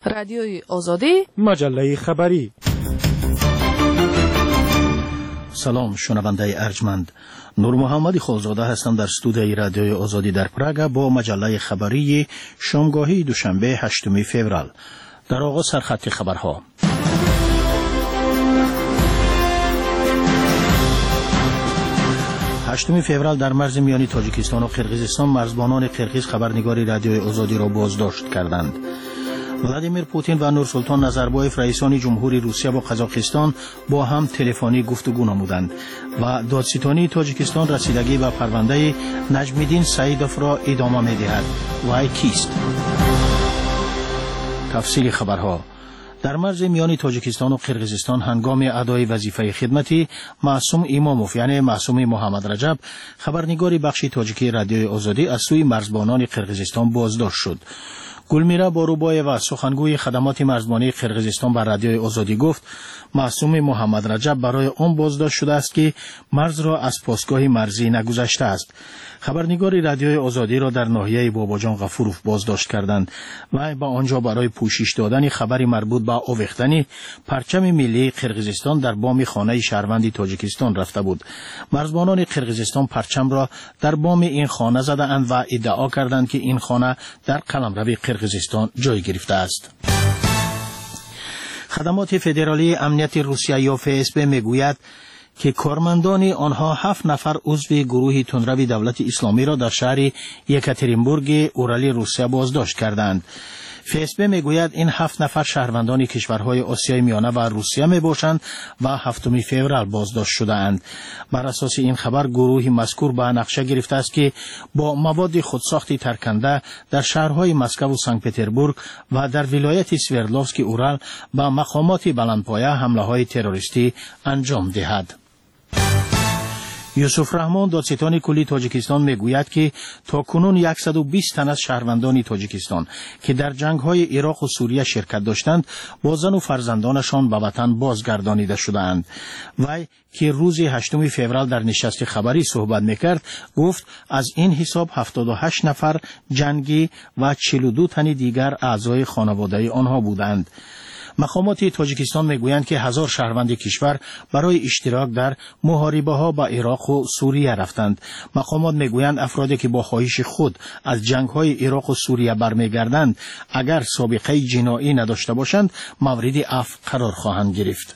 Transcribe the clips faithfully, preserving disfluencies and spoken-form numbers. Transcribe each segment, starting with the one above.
رادیوی آزادی، مجله خبری. سلام شنونده ارجمند، نور محمد خالزاده هستم در استودیوی رادیوی آزادی در پراگ با مجله خبری شامگاهی دوشنبه هشتم فوریه. در آغاز سرخط خبرها. هشتم فوریه در مرز میانی تاجیکستان و قرقیزستان مرزبانان قرقیز خبرنگاری رادیوی آزادی را بازداشت کردند. ولادیمیر پوتین و نورسلطان نظربایف رئیسان جمهوری روسیه و قزاقستان با هم تلفنی گفتگو نمودند و دادستانی تاجیکستان رسیدگی به پرونده نجم‌الدین سعیدوف را ادامه می‌دهد. وی کیست؟ تفصیل خبرها. در مرز میان تاجیکستان و قرقیزستان هنگام ادای وظیفه خدمتی معصوم اماموف یعنی معصوم محمد رجب خبرنگار بخش تاجیکی رادیوی آزادی از سوی مرزبانان قرقیزستان بازداشت شد. گلمیرا باروبای و سخنگوی خدمات مرزبانی قرقیزستان بر رادیوی آزادی گفت معصوم محمد رجب برای آن بازداشت شده است که مرز را از پاسگاه مرزی نگذشته است. خبرنگار رادیوی آزادی را در ناحیه باباجان غفوروف بازداشت کردند و با آنجا برای پوشش دادن خبری مربوط به آویختن پرچم ملی قرقیزستان در بام خانه شهروند تاجیکستان رفته بود. مرزبانان قرقیزستان پرچم را در بام این خانه زدند و ادعا کردند که این خانه در قلمرو قرقیزستان جای گرفته است. خدمات فدرالی امنیت روسیه یا اف اس بی میگوید که کارمندان آنها هفت نفر عضو گروه تندرو دولت اسلامی را در شهر یکاترینبورگ اورالی روسیه بازداشت کردند. اف اس بی میگوید این هفت نفر شهروندان کشورهای آسیای میانه و روسیه میباشند و هفتم فوریه بازداشت شده‌اند. بر اساس این خبر گروه مذکور به نقشه گرفته است که با مواد خودساختی ترکنده در شهرهای مسکو و سنت پترزبورگ و در ولایت سوردلوفسک اورال به مقامات بلندپایه حمله‌های تروریستی انجام دهد. یوسف رحمان دادستان کلی تاجیکستان میگوید که تا کنون صد و بیست تن از شهروندان تاجیکستان که در جنگ‌های عراق و سوریه شرکت داشتند با زن و فرزندانشان به وطن بازگردانیده شده‌اند. وی که روز هشتم فوریه در نشست خبری صحبت میکرد گفت از این حساب هفتاد و هشت نفر جنگی و چهل و دو تن دیگر اعضای خانواده آنها بودند. مقامات تاجیکستان میگویند که هزار شهروند کشور برای اشتراک در محاربه ها با عراق و سوریه رفتند. مقامات میگویند افرادی که با خواهش خود از جنگ های عراق و سوریه برمیگردند اگر سابقه جنایی نداشته باشند مورد عفو قرار خواهند گرفت.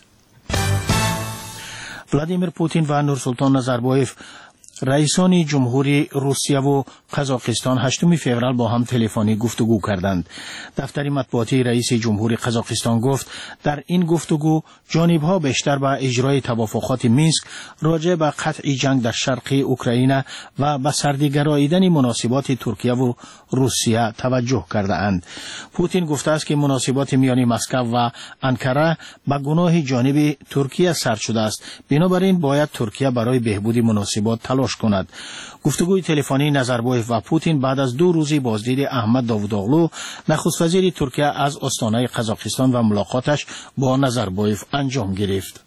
ولادیمیر پوتین و نورسلطان نظربایف رئیسان جمهوری روسیه و قزاقستان هشتم فوریه با هم تلفنی گفتگو کردند. دفتر مطبوعاتی رئیس جمهوری قزاقستان گفت در این گفتگو جانب‌ها بیشتر به اجرای توافقات مینسک راجع به قطع جنگ در شرق اوکراین و به سردگراییدن مناسبات ترکیه و روسیه توجه کرده‌اند. پوتین گفته است که مناسبات میان مسکو و انکره به گناه جانب ترکیه سرد شده است. بنابراین باید ترکیه برای بهبود مناسبات تلاش کند. گفتگوی تلفنی نظربایف و پوتین بعد از دو روزی بازدید احمد داووداغلو نخست وزیر ترکیه از آستانه قزاقستان و ملاقاتش با نظربایف انجام گرفت.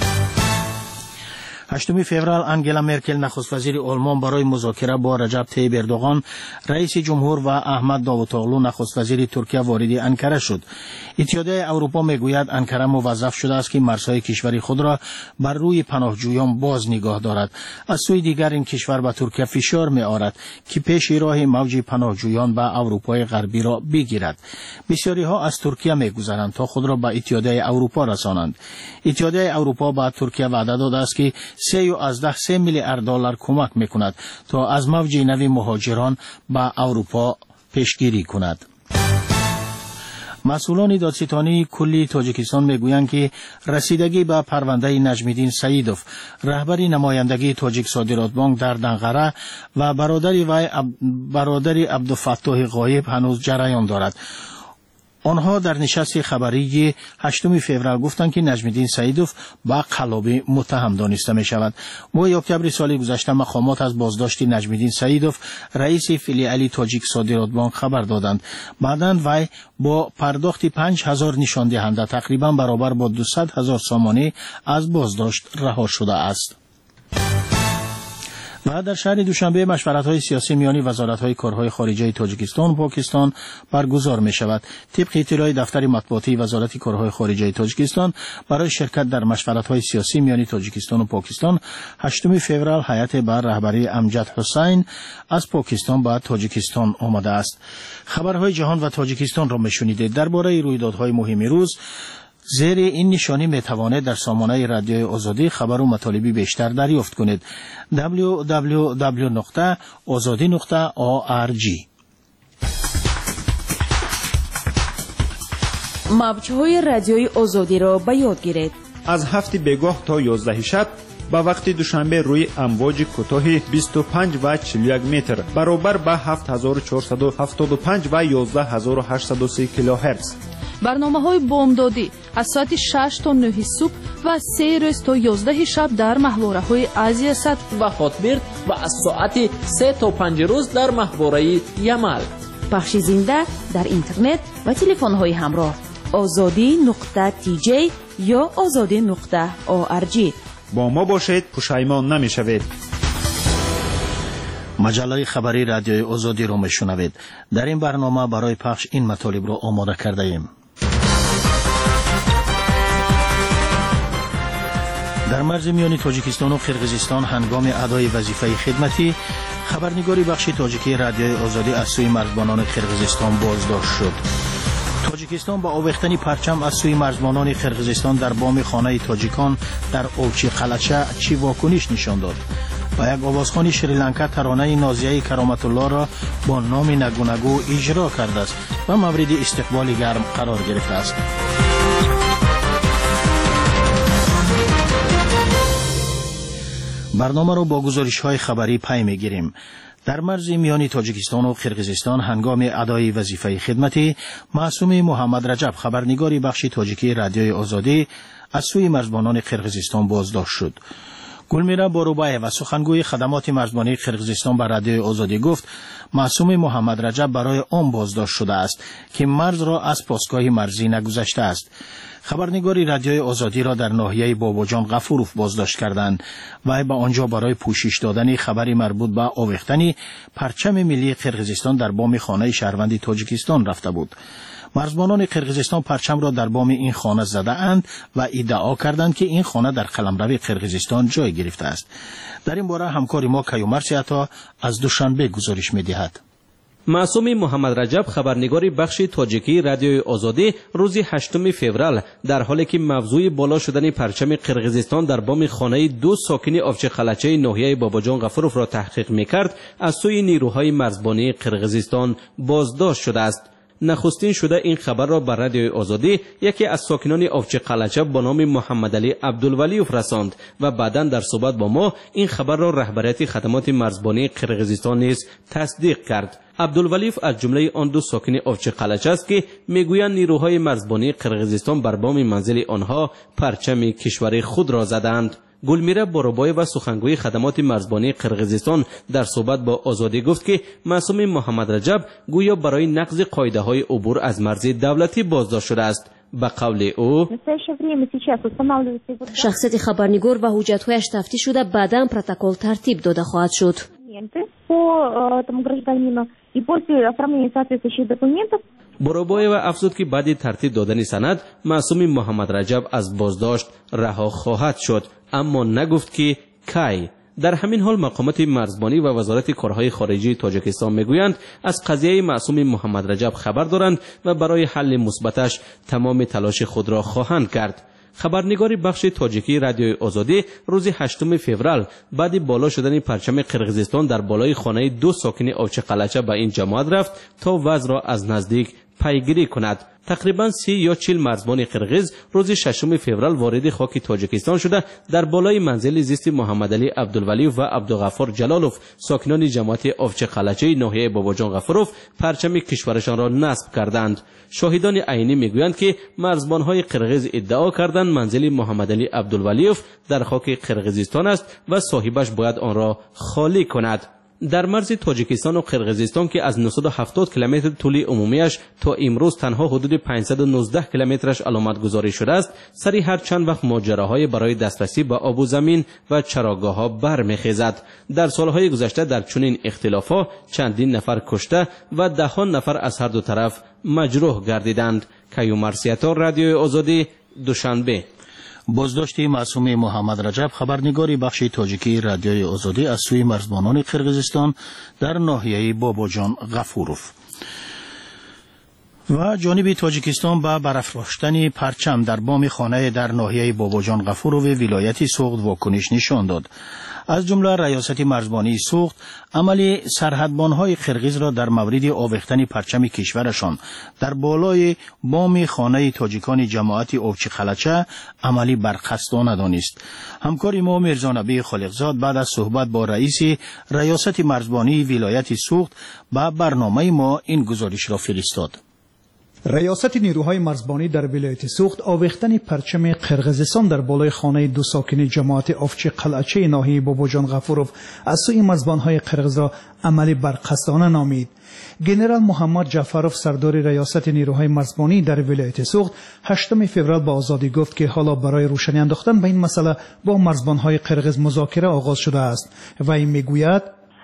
هشتم فوریه انگلا مرکل نخست وزیر آلمان برای مذاکره با رجب طیب اردوغان رئیس جمهور و احمد داووداغلو نخست وزیر ترکیه وارد انکره شد. اتحادیه اروپا میگوید انکره موظف شده است که مرزهای کشور خود را بر روی پناهجویان باز نگاه دارد. از سوی دیگر این کشور به ترکیه فشار می‌آورد که پیش راه موج پناهجویان به اروپای غربی را بگیرد. بسیاری ها از ترکیه می‌گذرند تا خود را به اتحادیه اروپا رسانند. اتحادیه اروپا به ترکیه وعده داده است که سه و از ده سه میلیارد دلار کمک میکند تا از موج نوی مهاجران به اروپا پیشگیری کند. مسئولان دادستانی کلی تاجیکستان میگویند که رسیدگی به پرونده نجم‌الدین سعیدوف رهبر نمایندگی تاجیک صادرات بانک در دنقره و برادر وی برادر عبدالفتاح غایب هنوز جریان دارد. آنها در نشست خبری هشتم فوریه گفتند که نجم‌الدین سعیدوف با قلابی متهم دانسته می شود. ماه اکتبر سال گذشته مقامات از بازداشت نجم‌الدین سعیدوف رئیس فیلیال تاجیک صادرات بانک خبر دادند. بعداً وی با پرداخت پنج هزار نشان دهنده تقریبا برابر با دویست هزار سامانه از بازداشت رها شده است. و در شهر دوشنبه مشورت‌های سیاسی میان وزارت‌های کارهای خارجه تاجیکستان و پاکستان برگزار می‌شود. طبق اطلاع دفتر مطبوعاتی وزارت کارهای خارجه تاجیکستان، برای شرکت در مشورت‌های سیاسی میان تاجیکستان و پاکستان هشتم فوریه هیئت بر رهبری امجد حسین از پاکستان به تاجیکستان آمده است. خبرهای جهان و تاجیکستان را می‌شنیدید. درباره رویدادهای مهم روز زیر این نشانی میتوانید در سامانه رادیوی آزادی خبر و مطالبی بیشتر دریافت کنید. دبلیو دبلیو دبلیو نقطه آزادی نقطه او آر جی. موج‌های رادیوی آزادی را به یاد گیرید. از هفت بگاه تا یازده شب با وقت دوشنبه روی امواج کوتاه بیست و پنج و چهل و یک متر برابر با هفت هزار و چهارصد و هفتاد و پنج و یازده هزار و هشتصد و سی کیلوهرتز. برنامه‌های بامدادی از ساعت شش تا نه صبح و سه روز تا یازده شب در محوره‌های آسیا صد و خاطبرد و از ساعت سه تا پنج روز در محوره یمل. پخش زنده در اینترنت و تلفن‌های همراه آزادی نقطه تی جی یا آزادی نقطه او آر جی. با ما باشید، پشیمان نمی‌شوید. مجله خبری رادیوی آزادی را میشنوید. در این برنامه برای پخش این مطالب را آماده کرده ایم. در مرز میان تاجیکستان و قرقیزستان هنگام ادای وظیفه خدمتی، خبرنگاری بخش تاجیکی رادیوی آزادی از سوی مرزبانان قرقیزستان بازداشت شد. تاجیکستان با آویختن پرچم از سوی مرزبانان قرقیزستان در بام خانه تاجیکان در اوچی قلچه چی واکنش نشان داد. و یک آوازخوان شریلانکا ترانه نازیه کرامت الله را با نام نگو نگو اجرا کرده است و مورد استقبال گرم قرار گرفته است. برنامه را با گزارش‌های خبری پی می‌گیریم. در مرز میان تاجیکستان و قرقیزستان هنگام ادای وظیفه خدمتی، معصوم محمد رجب خبرنگاری بخش تاجیکی رادیوی آزادی از سوی مرزبانان قرقیزستان بازداشت شد. گلمیرا باروبایه و سخنگوی خدمات مرزبانی قرقیزستان به رادیوی آزادی گفت معصوم محمد رجب برای آن بازداشت شده است که مرز را از پاسگاه مرزی نگذشته است. خبرنگاری رادیوی آزادی را در ناحیه باباجان غفوروف بازداشت کردند و به آنجا برای پوشش دادن خبری مربوط به آویختن پرچم ملی قرقیزستان در بام خانه شهروند تاجیکستان رفته بود. مرزبانان قرقیزستان پرچم را در بام این خانه زده اند و ادعا کردند که این خانه در قلمرو قرقیزستان جای گرفته است. در این باره همکار ما کیومرث عطا از دوشنبه گزارش می‌دهد. معصوم محمد رجب خبرنگاری بخش تاجیکی رادیوی آزادی روز هشتم فوریه در حالی که موضوع بالا شدن پرچم قرقیزستان در بام خانه دو ساکن آفچه قلچه ناحیه باباجان غفوروف را تحقیق می‌کرد، از سوی نیروهای مرزبانی قرقیزستان بازداشت شده است. نخستین شده این خبر را بر رادیوی آزادی یکی از ساکنان آفچه قلچه با نام محمد علی عبدالولیوف رساند و بعداً در صحبت با ما این خبر را رهبریت خدمات مرزبانی قرقیزستان نیز تصدیق کرد. عبدالولیوف از جمله آن دو ساکن آفچه قلچه است که میگویند نیروهای مرزبانی قرقیزستان بر بام منزل آنها پرچم کشور خود را زدند. گلمیرا باروبای و سخنگوی خدمات مرزبانی قرقیزستان در صحبت با آزادی گفت که معصوم محمد رجب گویا برای نقض قاعده های عبور از مرز دولتی بازداشت شده است. به قول او شخصیت خبرنگار و حجت‌هایش تفتیش شده، بعداً پروتکل ترتیب داده خواهد شد. باروبای و افزود که بعد ترتیب دادن سند معصوم محمد رجب از بازداشت رها خواهد شد، اما نگفت که کی. در همین حال مقامات مرزبانی و وزارت کارهای خارجه تاجیکستان میگویند از قضیه معصوم محمد رجب خبر دارند و برای حل مثبتش تمام تلاش خود را خواهند کرد. خبرنگاری بخش تاجیکی رادیوی آزادی روز هشتم فوریه بعد بالا شدن پرچم قرقیزستان در بالای خانه دو ساکن آفچه قلچه به این جماعت رفت تا وضع را از نزدیک پیگیری کند. تقریبا سی یا چل مرزبان قرقیز روز ششم فوریه وارد خاک تاجیکستان شده در بالای منزل زیست محمد علی عبدالولیوف و عبدالغفار جلالوف ساکنان جماعت آفچه قلچه ناحیه باباجان غفوروف پرچم کشورشان را نصب کردند. شاهدان عینی میگویند که مرزبانهای قرقیز ادعا کردند منزل محمد علی عبدالولیوف در خاک قرقیزستان است و صاحبش باید آن را خالی کند. در مرز تاجیکستان و قرقیزستان که از نهصد و هفتاد کیلومتر طول عمومیش تا امروز تنها حدود پانصد و نوزده کیلومترش علامت گذاری شده است، سری هر چند وقت ماجراهای برای دسترسی به آب و زمین و چراگاه‌ها برمیخیزد. در سالهای گذشته در چنین اختلافات چندین نفر کشته و دهان نفر از هر دو طرف مجروح گردیدند. کیوم مرسیتا، رادیوی آزادی، دوشنبه. بازداشت معصوم محمد رجب، خبرنگاری بخش تاجیکی رادیوی آزادی از سوی مرزبانان قرقیزستان در ناحیه باباجان غفوروف. و جانب تاجیکستان به برافراشتن پرچم در بام خانه در ناحیه باباجان غفوروف ولایت سوخت واکنش نشان داد. از جمله ریاست مرزبانی سوخت عملی سرحدبانهای قرقیز را در مورد آویختن پرچم کشورشان در بالای بام خانه تاجیکان جماعت اوچی خلچه عملی برقصدانه دانست. همکار ما میرزا نبی خالقزاد بعد از صحبت با رئیس ریاست مرزبانی ولایت سوخت به برنامه ما این گزارش را فرستاد. ریاست نیروهای مرزبانی در ولایت سوخت آویختن پرچم قرقیزستان در بالای خانه دو ساکن جماعت افچی قلعچه ناحیه باباجان غفوروف از سوی مرزبانهای قرقیز را عملی برقصدانه نامید. گنرال محمد جعفروف سردار ریاست نیروهای مرزبانی در ولایت سوخت هشتم فوریه به آزادی گفت که حالا برای روشنی انداختن به این مسئله با مرزبانهای قرقیز مذاکره آغاز شده است و این میگوید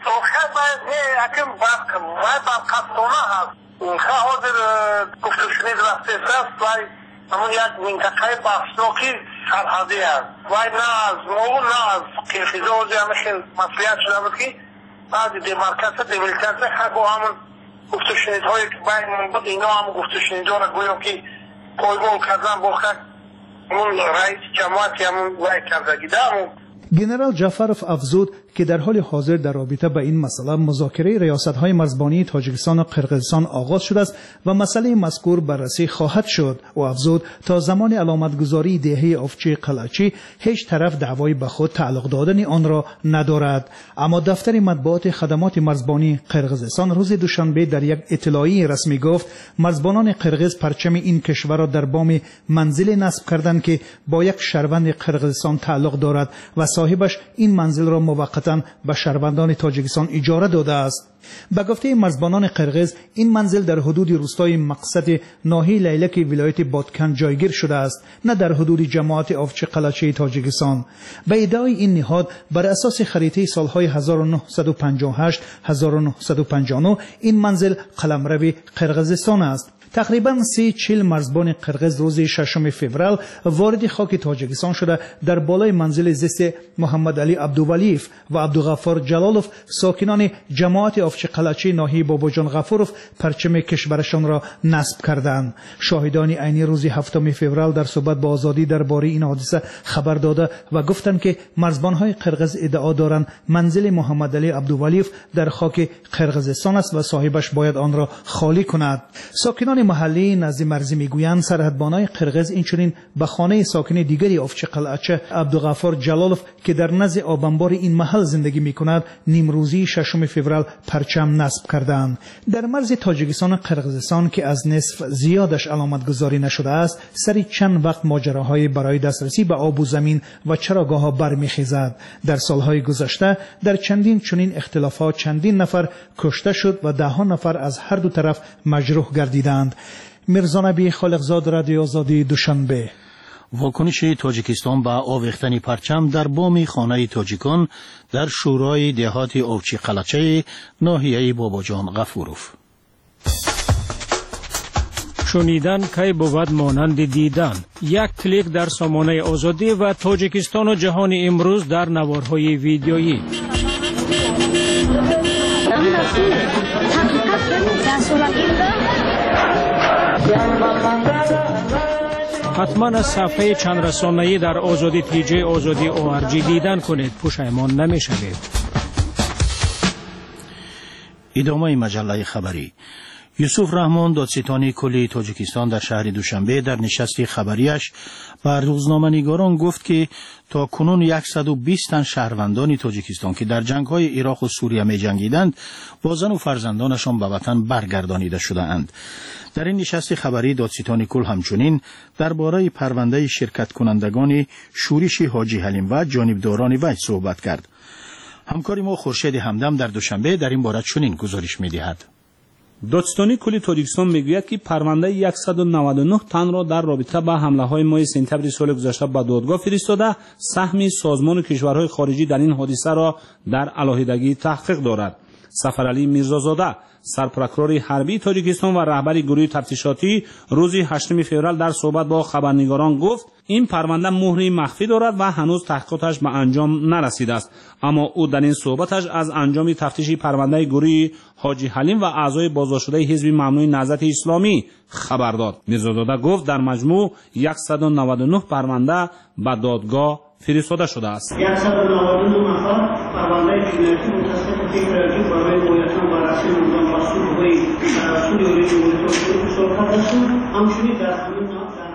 اینها حاضر گفتشنید رفته است و همون یک منطقه بحثناکی سرحدی است و نه از ما نه از قرقیزا و همشین مسئولیت شده بود که بعد دیمارکاسه دیمارکاسه خب همون گفتشنیدهایی که بین بود اینا هم گفتشنیدها را گویا که پایگاه کردن با خود همون رئیس جماعتی همون وای کردگی همون. گنرال جعفروف افزود که در حال حاضر در رابطه با این مسئله مذاکره ریاست‌های مرزبانی تاجیکستان و قرقیزستان آغاز شده است و مسئله مذکور بررسی خواهد شد. و افزود تا زمان علامتگذاری دهه افچی قلعچی هیچ طرف دعوای به خود تعلق دادن آن را ندارد. اما دفتر مطبوعات خدمات مرزبانی قرقیزستان روز دوشنبه در یک اطلاعیه رسمی گفت مرزبانان قرقیز پرچم این کشور را در بام منزل نصب کردند که با یک شهروند قرقیزستان تعلق دارد و صاحبش این منزل را موقتا به شهروندان تاجیکستان اجاره داده است. به گفته مرزبانان قرقیز این منزل در حدود روستای مقصد ناحیه لیلک ولایت بادکن جایگیر شده است، نه در حدود جماعت افچی قلعچه تاجیکستان. به ادعای این نهاد بر اساس خریطه سالهای هزار و نهصد و پنجاه و هشت هزار و نهصد و پنجاه و نه این منزل قلمرو قرقیزستان است. تقریبا سی چل مرزبان قرقیز روز ششم فوریه وارد خاک تاجیکستان شده در بالای منزل زیست محمد علی عبدولیف و عبدالغفار جلالوف ساکنان جماعت افچی قلعچه ناحیه باباجان غفوروف پرچم کشورشان را نصب کردند. شاهدان عینی روز هفتم فوریه در صحبت با آزادی درباره این حادثه خبر داده و گفتند که مرزبانهای قرقیز ادعا دارند منزل محمد علی عبدولیف در خاک قرقیزستان است و صاحبش باید آن را خالی کند. ساکنان محلی نزد مرزی میگویند سرحدبانای قرقیز اینچنین به خانه ساکن دیگری افچی قلعچه عبدالغفار جلالوف که در نزد آبانبار این محل زندگی میکند نیمروزی ششم فوریه پرچم نصب کردند. در مرز تاجیکستان و قرقیزستان که از نصف زیادش علامت گذاری نشده است سری چند وقت ماجراهای برای دسترسی به آب و زمین و چراگاه‌ها برمیخیزد. در سالهای گذشته در چندین چنین اختلافات چندین نفر کشته شد و ده ها نفر از هر دو طرف مجروح گردیدند. میرزا نبی خالقزاد، رادیو آزادی، دوشنبه. واکنش تاجیکستان به آویختن پرچم در بام خانه تاجیکان در شورای دهات اوچی قلعچه ناحیه باباجان غفوروف. شنیدن کی بود مانند دیدن. یک کلیک در سامانه آزادی و تاجیکستان و جهان امروز در نوارهای ویدیویی. حتما از صفحه چند رسانه‌ای در آزادی تیجی آزادی او آر جی دیدن کنید، پشیمان نمی‌شوید. ادامه مجله خبری. یوسف رحمان دادستان کلی تاجیکستان در شهر دوشنبه در نشست خبریش بر روزنامه‌نگاران گفت که تا کنون صد و بیست تن شهروندان تاجیکستان که در جنگ‌های عراق و سوریه می‌جنگیدند با زن و فرزندانشان به وطن برگردانیده شده‌اند. در این نشست خبری دادستان کل همچنین درباره پرونده شرکت کنندگان شورش حاجی حلیم و جانبداران وی صحبت کرد. همکار ما خورشید همدم در دوشنبه در این باره چنین گزارش می‌دهد. دادستانی کلی تاجیکستان میگوید که پرونده صد و نود و نه تن را در رابطه با حمله های ماه سپتامبر سال گذشته به دادگاه فرستاده، سهم سازمان کشورهای خارجی در این حادثه را در علاهیدگی تحقیق دارد. سفرعلی میرزازاده، سرپرکرور حربی تاجیکستان و رهبر گروه تفتیشاتی، روز هشتم فوریه در صحبت با خبرنگاران گفت این پرونده مهری مخفی دارد و هنوز تحقیقاتش به انجام نرسیده است. اما او در این صحبتش از انجام تفتیش پرونده گروه حاجی حلیم و اعضای بازداشت شده حزب ممنوع نهضت اسلامی خبر داد. میرزازاده گفت در مجموع صد و نود و نه پرونده به دادگاه فرستاده شده است. صد و نود و نه نفر پرونده جنایتی متصل به تراژدی برای مویتان و رسمی نظام مسئول به سوی جمهوری اسلامی همچنین در همین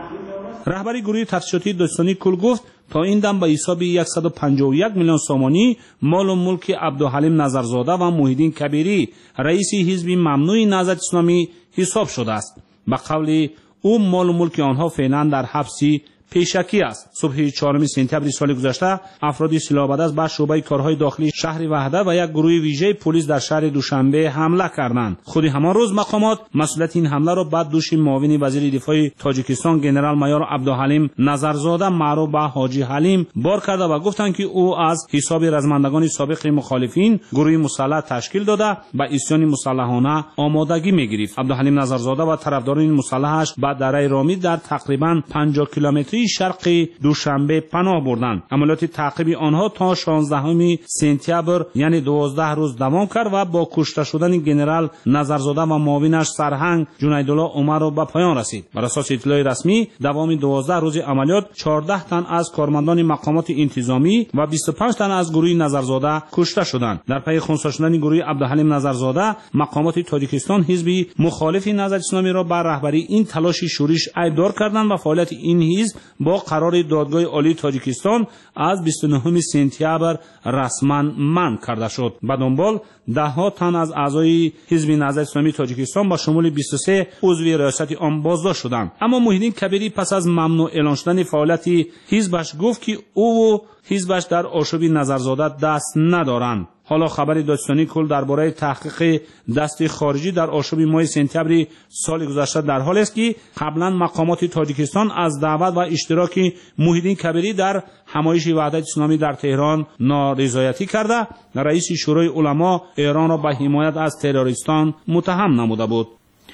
رهبر گروه تفتیشاتی دادستانی کل گفت تا این دم به حساب صد و پنجاه و یک میلیون سومانی مال و ملک عبدالحلیم نظرزاده و محیدین کبیری رئیس حزب ممنوع نهضت اسلامی حساب شده است. به قول او مال و ملک آنها فعلا در حبسی پیشکی است. صبح چهارم سپتامبر سال گذشته افرادی سلاح‌بدست به شعبه کارهای داخلی شهر وحده و یک گروه ویژه پلیس در شهر دوشنبه حمله کردند. خود همان روز مقامات مسئولیت این حمله را به دوش معاون وزیر دفاع تاجیکستان ژنرال مایور عبدالحلیم نظرزاده معروف به حاجی حلیم بار کرده و گفتند که او از حساب رزمندگان سابق مخالفین گروه مسلح تشکیل داده به عصیان مسلحانه آمادگی می‌گرفت. عبدالحلیم نظرزاده و طرفداران مسلحش به دره رامی در تقریباً پنجاه کیلومتری شرقی دوشنبه پناه بردند. عملیات تعقیب آنها تا شانزدهم سپتامبر یعنی دوازده روز دوام کرد و با کشته شدن ژنرال نظرزاده و معاونش سرهنگ جنیدالله عمر را به پایان رسید. بر اساس اطلاع رسمی دوام دوازده روز عملیات چهارده تن از کارمندان مقامات انتظامی و بیست و پنج تن از گروه نظرزاده کشته شدند. در پی خنثی شدن گروه عبدالحلیم نظرزاده مقامات تاجیکستان حزب مخالف نهضت اسلامی را بر رهبری این تلاش شورش ایبدار کردند و فعالیت این حزب با قرار دادگاه عالی تاجیکستان از بیست و نهم سپتامبر رسما منع کرده شد. به دنبال ده ها تن از اعضای حزب نهضت اسلامی تاجیکستان با شمول بیست و سه عضو ریاست آن بازداشت شدند. اما محیدین کبیری پس از ممنوع اعلان شدن فعالیت حزبش گفت که او و حزبش در آشوب نظرزاده دست ندارند. حالا خبر دادستانی کل درباره تحقیق دست خارجی در آشوب ماه سپتامبر سال گذشته در حال است که قبلا مقامات تاجیکستان از دعوت و اشتراک محیدین کبیری در همایش وحدت اسلامی در تهران نارضایتی کرده. رئیس شورای علما ایران را به حمایت از تروریستان متهم نموده بود.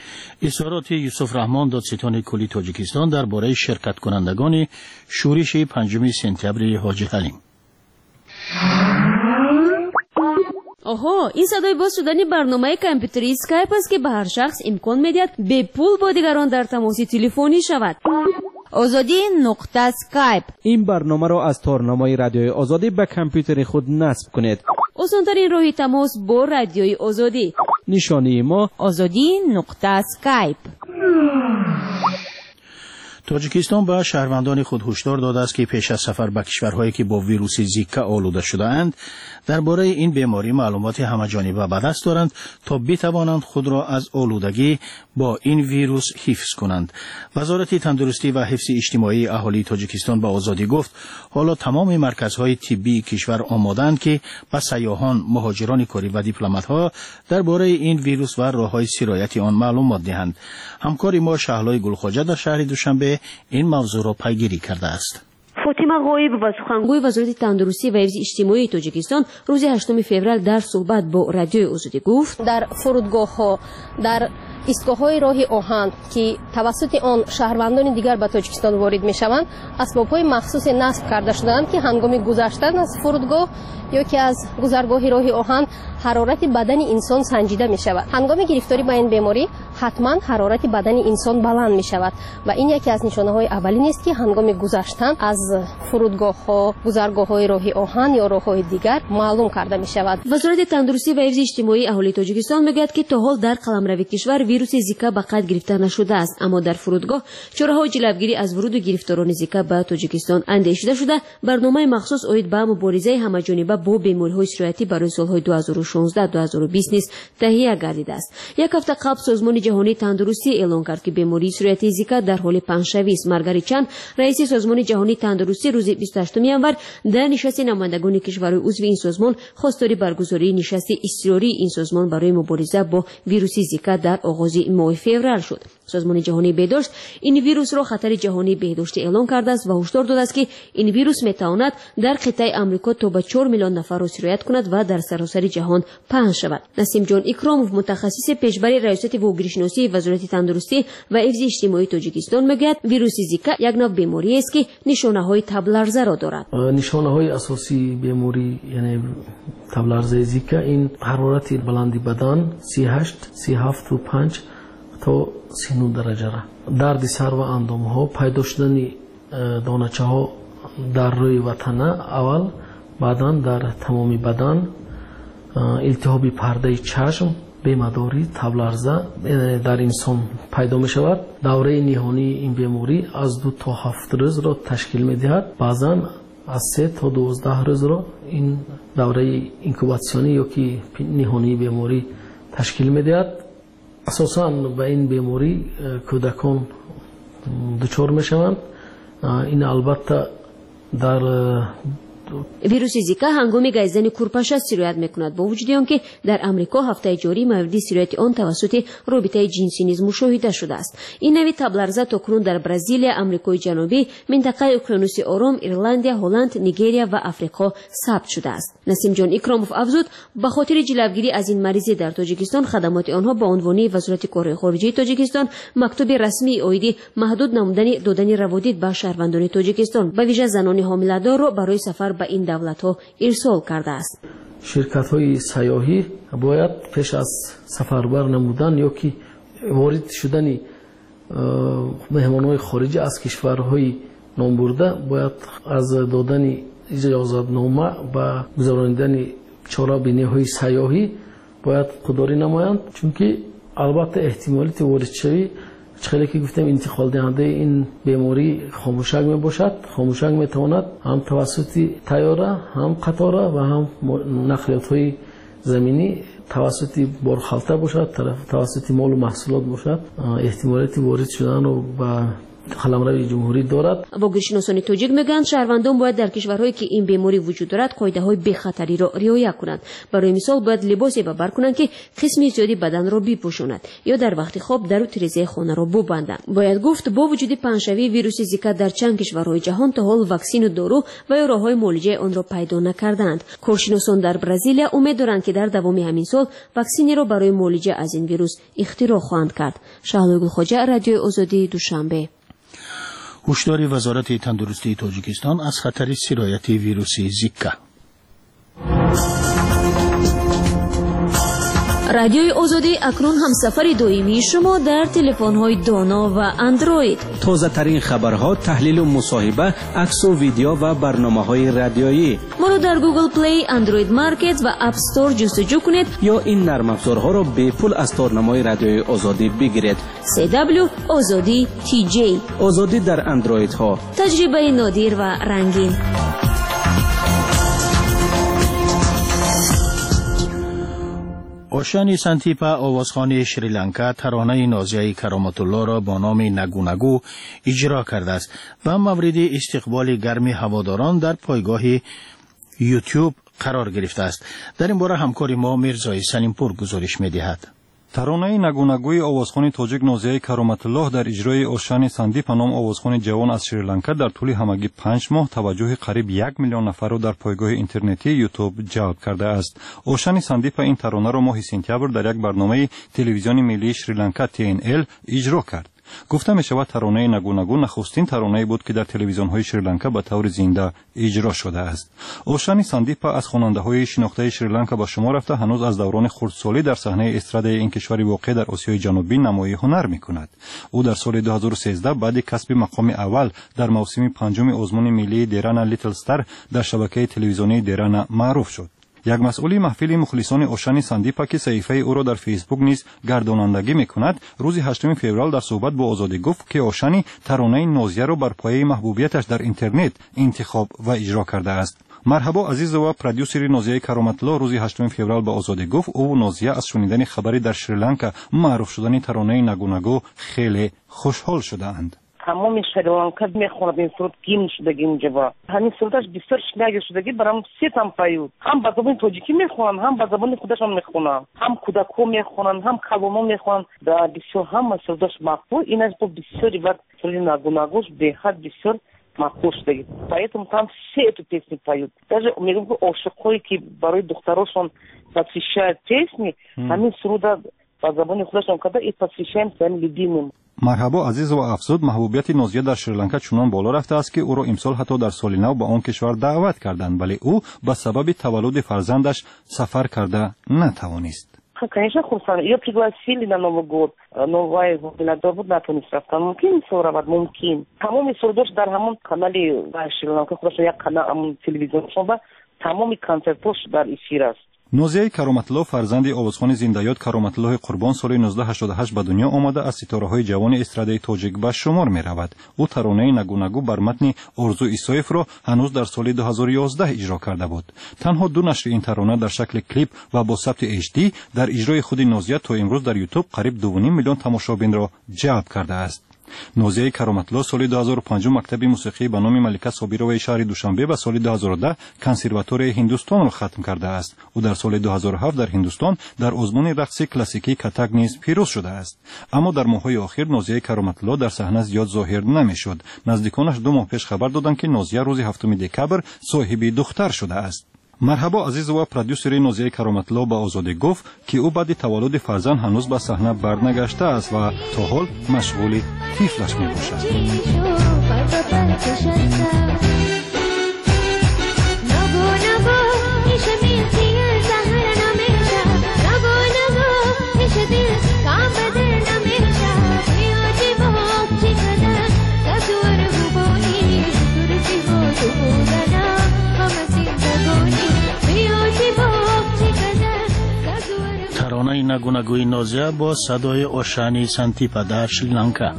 اظهارات یوسف رحمان دادستان کلی تاجیکستان درباره شرکت کنندگان شورش پنجم سپتامبر حاجی حلیم. آها، این صدای باز شدن برنامه کامپیوتری اسکایپ است که به هر شخص امکان می‌دهد به پول با دیگران در تماس تلفنی شود. آزادی نقطه اسکایپ. این برنامه را از تارنامه رادیوی آزادی به کامپیوتر خود نصب کنید. آسان‌ترین راه تماس با رادیوی آزادی. نشانی ما آزادی نقطه اسکایپ. تاجیکستان به شهروندان خود هشدار داده است که پیش از سفر به کشورهایی که با ویروس زیکا آلوده شده‌اند درباره این بیماری معلومات همه‌جانبه به دست دارند تا بتوانند خود را از آلودگی با این ویروس حفظ کنند. وزارت تندرستی و حفظ اجتماعی اهالی تاجیکستان به آزادی گفت حالا تمام مرکزهای طبی کشور آماده‌اند که به سیاحان، مهاجران کاری و دیپلمات‌ها درباره این ویروس و راه‌های سرایت آن معلومات دهند. همکار ما شهلای گلخواجه در شهر دوشنبه این موضوع را پیگیری کرده است. فاطمه غایب و سخنگوی وزارت تندرستی و حفظ اجتماعی تاجیکستان روز هشتم فوریه در صحبت با رادیوی آزادی گفت در فرودگاه‌ها، در ایستگاه‌های راه آهن که توسط آن شهروندان دیگر به تاجیکستان وارد می‌شوند، اسباب‌های مخصوص نصب کرده شده‌اند که هنگام گذشتن از فرودگاه یا که از گذرگاه راه آهن حرارت بدن انسان سنجیده می‌شود. هنگام گرفتاری به این بیماری حتما حرارت بدن انسان بلند می‌شود و این یکی از نشانه‌های اولین است که هنگام گذشتن از فرودگاه‌ها، گذرگاه‌های راه آهن یا راه‌های دیگر معلوم کرده می‌شود. وزارت تندرستی و حفظ اجتماعی اهالی تاجیکستان میگوید که تا حال در قلمرو کشور ویروس زیکا به قید گرفته نشده است، اما در فرودگاه چاره‌های جلوگیری از ورود گرفتاران زیکا به تاجیکستان اندیشیده شده. برنامه مخصوص اوید به مبارزه همه‌جانبه با بیماری‌های سرایتی برای سال‌های دو هزار و شانزده تا دو هزار و بیست نیز تهیه گردیده است. یک هفته قبل سازمان ҷаҳонии тандурустӣ эълон кард ки бемории суръяти зика дар ҳоли паҳншавист. Маргари Чан, раиси созмони ҷаҳонии тандурустӣ, рӯзи бисту ҳаштуми январ дар нишасти намояндагони кишварҳои узви ин созмон хостори баргузории нишасти изтирории ин созмон барои мубориза бо вируси зика дар оғози моҳи феврал шуд. созмони ҷаҳонии беҳдошт ин вирусро хатари ҷаҳонии беҳдоштӣ эълон кардааст ва ҳушдор додааст ки ин вирус метавонад дар қитъаи амрико то ба чор миллион нафарро сироят кунад ва дар саросари ҷаҳон паҳн шавад. Насимҷон Икромов, мутахассиси пешбари раёсати вогиришиносии вазорати тандурустӣ ва ҳифзи иҷтимоии Тоҷикистон мегӯяд, вируси зика як навъ бемориест ки нишонаҳои табларзаро дорад. нишонаҳои асосии беморӣ яъне табларзаи зика ин ҳарорати баланди бадан си ҳашт си ҳафту панҷ то си нӯ дараҷара, дарди сар ва андомҳо, пайдо шудани доначаҳо дар рӯи ва тана аввал, баъдан дар тамоми бадан, илтиҳоби пардаи чашм, бемадорӣ, табларза дар инсон пайдо мешавад. давраи ниҳонии ин беморӣ аз ду то ҳафт рӯзро ташкил медиҳад, баъзан аз се то дувоздаҳ рӯзро ин давраи инкубатсионӣ ё ки ниҳонии беморӣ ташкил медиҳад. асосан ба ин беморӣ кӯдакон дучор мешаванд. ин албатта дар вируси зика ҳангоми гайзидани курпаша сироят мекунад, бо вуҷуди он ки дар амрико ҳафтаи ҷорӣ мавриди сирояти он тавассути робитаи ҷинсӣ низ мушоҳида шудааст. ин нави табларза токунун дар Бразилия, Амрикои ҷанубӣ, минтақаи Уқёнуси Ором, Ирландия, Ҳолланд, Нигерия ва Африқо сабт шудааст. Насимҷон Икромов афзуд, ба хотири ҷилавгирӣ аз ин маризӣ дар Тоҷикистон хадамоти онҳо ба унвони Вазорати корҳои хориҷии Тоҷикистон мактуби расмии оиди маҳдуд намудани додани раводид ба шаҳрвандони Тоҷикистон, ба вижа занони ҳомиладорро барои сафар ба ин давлатҳо ирсол кардааст. ширкатҳои сайёҳӣ бояд пеш аз сафарбар намудан ё ки ворид шудани меҳмонҳои хориҷӣ аз кишварҳои номбурда бояд аз додани иҷозатнома ба гузарондани чорабиниҳои сайёҳӣ бояд худдорӣ намоянд, чунки албатта эҳтимолияти воридшавӣ чхеле ки гуфтем интиқолдиҳандаи ин беморӣ хомӯшак мебошад. хомӯшак метавонад ҳам тавассути тайёра, ҳам қатора ва ҳам нақлиётҳои заминӣ тавассути борхалта бошад, тавассути молу маҳсулот бошад. эҳтимолияти ворид шуданро ба қаламрави ҷумҳурӣ дорад. Вогиршиносони тоҷик мегӯянд, шаҳрвандон бояд дар кишварҳое ки ин беморӣ вуҷуд дорад қоидаҳои бехатариро риоя кунанд. барои мисол бояд либосе ба бар кунанд ки қисми зиёди баданро бипӯшонад ё дар вақти хоб дару тирезаи хонаро бубанданд. бояд гуфт, бо вуҷуди паҳншавии вируси зика дар чанд кишварҳои ҷаҳон то ҳол ваксину дору ва ё роҳҳои муолиҷаи онро пайдо накардаанд. коршиносон дар Бразилия умед доранд ки дар давоми ҳамин сол ваксинеро барои муолиҷа аз ин вирус ихтироъ хоҳанд кард. Шаҳлои Гулхоҷа, Радиои Озодӣ, Душанбе. ҳушдори Вазорати тандурустии Тоҷикистон аз хатари сирояти вируси зика. радиои Озодӣ акнун ҳамсафари доимии шумо дар телефонҳои доно ва андроид. тозатарин хабарҳо, таҳлилу мусоҳиба, аксу видео ва барномаҳои радиоӣ. моро дар Google Play, Android Market ва App Store ҷустуҷӯ кунед ё ин нармафзорҳоро бепул аз торнамои радиои Озодӣ бигиред. си дабл ю Озодӣ ти ҷей. Озодӣ дар андроидҳо. таҷрибаи нодир ва рангин. ошани Сантипа, овозхони Шри-Ланка, таронаи нозияи Кароматуллоро бо номи Нагу Нагу иҷро кардааст ва мавриди истиқболи гарми ҳаводорон дар пойгоҳи YouTube қарор гирифтааст. дар ин бора ҳамкори мо Мирзои Салимпур гузориш медиҳад. таронаи нагунагӯи овозхони тоҷик нозияи Кароматуллоҳ дар иҷрои Ошани Сандипа ном овозхони ҷавон аз Шри-Ланка дар тӯли ҳамагӣ панҷ моҳ таваҷҷӯҳи қариб як миллион нафарро дар пойгоҳи интернетии YouTube ҷалб кардааст. Ошани Сандипа ин таронаро моҳи сентябр дар як барномаи телевизиони миллии Шри-Ланка Ти Эн Эл иҷро кард. гуфта мешавад таронаи Нагу-Нагу нахустин таронае буд ки дар телевизионҳои Шри-Ланка ба таври зинда иҷро шудааст. Ошани Сандипа аз хонандаҳои шинохтаи Шри-Ланка ба шумор рафта ҳанӯз аз даврони хурдсолӣ дар саҳнаи эстрадаи ин кишвари воқеъ дар Осиёи ҷанубӣ намоии ҳунар мекунад. ӯ дар соли ду ҳазору сездаҳ баъди касби мақоми аввал дар мавсими панҷуми озмуни миллии Дерана Little Star дар шабакаи телевизионии Дерана маъруф шуд. як масъули маҳфили мухлисони Ошани Сандипа ки саҳифаи ӯро дар Фейсбук низ гардонандагӣ мекунад, рӯзи ҳаштуми феврал дар суҳбат бо Озодӣ гуфт ки Ошани таронаи нозияро бар пояи маҳбубияташ дар интернет интихоб ва иҷро кардааст. марҳабо азиз ва продюсери нозияи кароматло рӯзи ҳаштуми феврал ба озодӣ гуфт ӯ нозия аз шунидани хабари дар Шри-Ланка маъруф шудани таронаи нагунагу хеле хушҳол шудаанд. تمام شریلانکا میخوند این سرود گیم شدگی اونجا همین سرودش بسیار شنیده شدگی برام سه تام پایود هم با زبان تاجیکی میخونن هم با زبان خودش هم میخونن هم کودکو میخونن هم کلونا میخونن بسیار هم سرودش مقبول اینش با بسیار وقت سرود نگوناگوش به حد بسیار مقبول شدگی поэтому там все эту песню поют даже میگم که عاشقایی که برای دختراشون посвящают песни همین سرودا با زبان خودش هم کدا این посвящаем своим любимым. марҳабо азиз ва афзуд, маҳбубияти нозия дар Шри-Ланка чунон боло рафтааст ки ӯро имсол ҳатто дар соли нав ба он кишвар даъват карданд, вале ӯ ба сабаби таваллуди фарзандаш сафар карда натавонист. Конечно, хурсанд. Ее пригласили на Новый год. Новая Владимир натонис рафтан. Мумкин соравад, мумкин. Тамоми сурдош дар ҳамон канали Шри-Ланка худаш як канал ҳамон телевизион шоба тамоми концертош дар эфир аст. нозияи кароматло фарзанди овозхони зиндаёд кароматлоҳи Қурбон соли нуздаҳ ҳаштоду ҳашт ба дунё омада аз ситораҳои ҷавони эстрадаи тоҷик ба шумор меравад. ӯ таронаи нагунагу бар матни Орзу Исоевро ҳанӯз дар соли ду ҳазору ёздаҳ иҷро карда буд. танҳо ду нашри ин тарона дар шакли клип ва бо сабти эйч ди дар иҷрои худи нозия то имрӯз дар ютуб қариб дувуним миллион тамошобинро ҷалб кардааст. нозияи кароматло соли ду ҳазору панҷум мактаби мусиқӣ ба номи Малика Собироваи шаҳри Душанбе ва соли ду ҳазору даҳ консерваторияи Ҳиндустонро хатм кардааст. ӯ дар соли ду ҳазору ҳафт дар Ҳиндустон дар озмуни рақси классикии Катак низ пирӯз шудааст. аммо дар моҳҳои охир нозияи кароматло дар саҳна зиёд зоҳир намешуд. наздиконаш ду моҳ пеш хабар доданд ки нозия рӯзи ҳафтуми декабр соҳиби духтар шудааст. марҳабо азиз ва продюсери нозияи кароматло ба озодӣ гуфт ки ӯ баъди таваллуди фарзанд ҳанӯз ба саҳна барнагаштааст ва то ҳол машғули тифлаш мебошад. таронаи нагунагӯи нозия бо садои ошани Сантипа дар Шри-Ланка.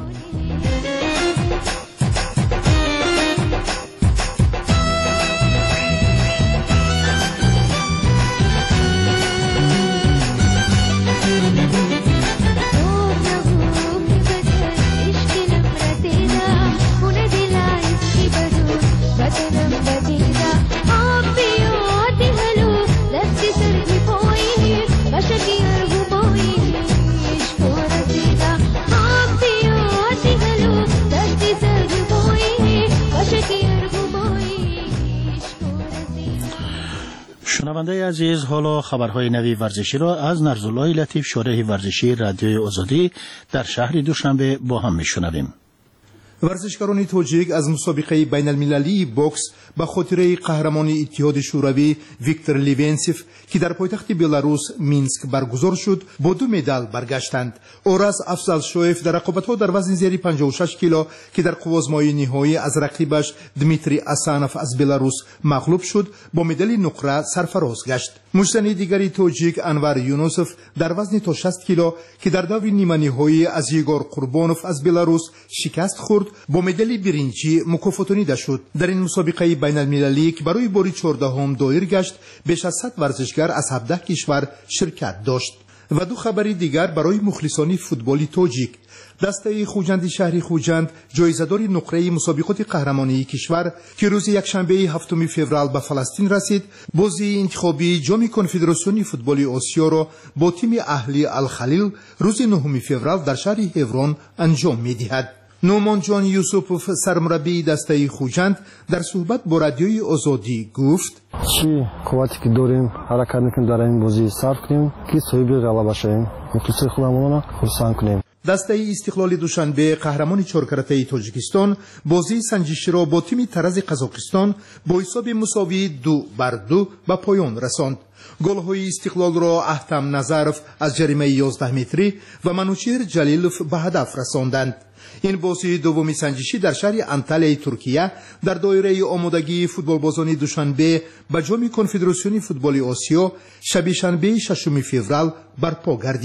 شنونده عزیز، حالا خبرهای نوی ورزشی را از نرزالله لطیف شارح ورزشی رادیوی آزادی در شهر دوشنبه با هم میشنویم. ورزشکاران توجیک از مسابقه بین المللی بوکس به خاطر قهرمان اتحاد شوروی ویکتور لیونسیف که در پایتخت بلاروس مینسک برگزار شد با دو مدال برگشتند. اورس افضل شویف در رقابت‌ها در وزن زیر پنجاه و شش کیلو که در قوزمای نهایی از رقیبش دمیتری اسانوف از بلاروس مغلوب شد با مدال نقره سرفراز گشت. مجتمع دیگری توجیک انور یونوسف در وزن تا شصت کیلو که در دو نیمه نهایی از یگور قربانوف از بلاروس شکست خورد با مدال برنجی مکافاتانیده شد. در این مسابقه بین المللی که برای باری چهاردهم دایر گشت بیش از صد ورزشکار از هفده کشور شرکت داشت. و دو خبری دیگر برای مخلصان فوتبالی توجیک. دسته خوجند شهر خوجند جایزه‌دار نقره مسابقات قهرمانی کشور که روز یکشنبه هفتم فوریه به فلسطین رسید، بازی انتخابی جام کنفدراسیون فوتبال آسیا را با تیم اهلی الخلیل روز نهم فوریه در شهر هفرون انجام می‌دهد. نومان جان یوسفوف سرمربی دسته خوجند در صحبت با رادیوی آزادی گفت: چی قوتی که داریم حرکت میکنیم در این بازی صرف کنیم که صاحب غلبه شویم، مخلص خودمون را خرسند کنیم. دسته استقلال دوشنبه قهرمان چهارکارته تاجیکستان بازی سنجشی را با تیم ترز قزاقستان با حساب مساوی دو بر دو به پایان رساند. گل‌های استقلال را احتم نظرف از جریمه یازده متری و منوچهر جلیلوف به هدف رساندند. این بازی دومی سنجشی در شهر انتالیای ترکیه در دایره آمادگی فوتبالبازان دوشنبه به جام کنفدراسیون فوتبال آسیا شب شنبه ششم فوریه برپا گردید.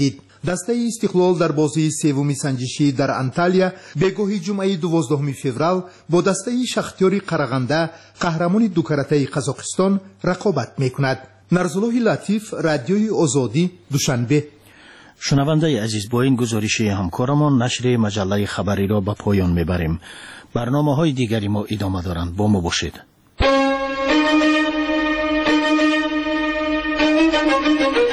دسته استقلال در بازی سوم سنجشی در انتالیا بگاهی جمعه دوازدهم فوریه با دسته شختیار قرغنده قهرمان دو کرته قزاقستان رقابت میکند. نرزالله لطیف، رادیوی آزادی، دوشنبه. شنونده عزیز، با این گزارش همکارمان نشر مجله خبری را به پایان میبریم. برنامه های دیگری ما ادامه دارند. با ما باشید.